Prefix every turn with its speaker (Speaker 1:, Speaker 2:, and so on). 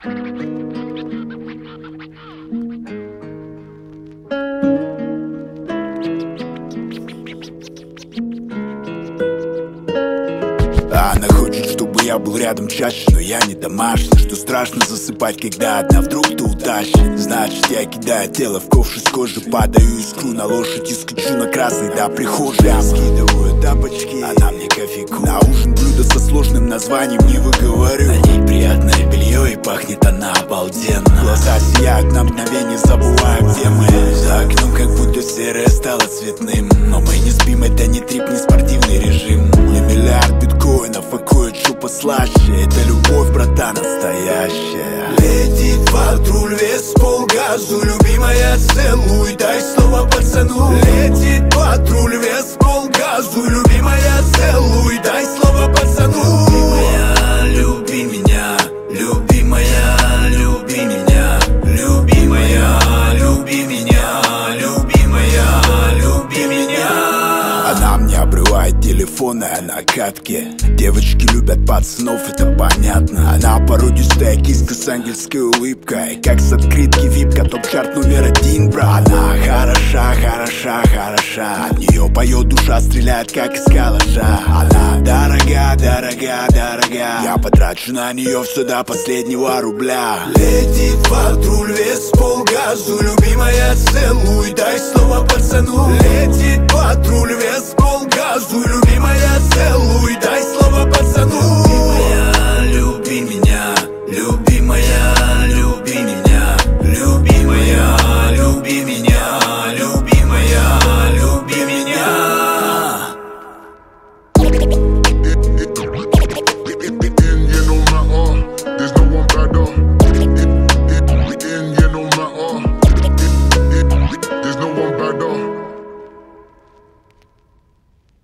Speaker 1: Она хочет, чтобы я был рядом чаще, но я не домашний. Что страшно засыпать, когда одна вдруг ты утащит. Значит, я кидаю тело в ковш из кожи, падаю искру на лошадь и скачу на красный до прихожей. Я скидываю тапочки, она мне кофейку. На ужин блюдо со сложным названием не выговорю. На ней приятное белье и пахнет она обалденно. Глаза сияют, на мгновение забываю, где мы. За окном как будто серое стало цветным. Но мы не спим, это не трип, не спортивный режим. Не миллиард биткоинов, а кое-что послаще. Это любовь, братан, настоящая. Летит патруль, вес полгазу. Любимая, целуй, дай слово пацану. Летит патруль, вес полгазу. Любимая, целуй, дай слово пацану. Любимая, люби меня. Любимая, люби меня. Любимая, люби меня. Любимая, люби меня. Она мне обрывает телефон, а я на катке. Девочки любят пацанов, это понятно. Она породистая киска с ангельской улыбкой. Как с открытки випка, топ-чарт №1, брат. Она хороша, хороша, хороша. От нее поет душа, стреляет как из калаша. Она дорога, дорога, дорога. Я потрачу на нее все до последнего рубля. Летит патруль, вес полгазу. Любимая, целуй, дай слово пацану. Летит патруль, вес полгазу. Любимая, целуй.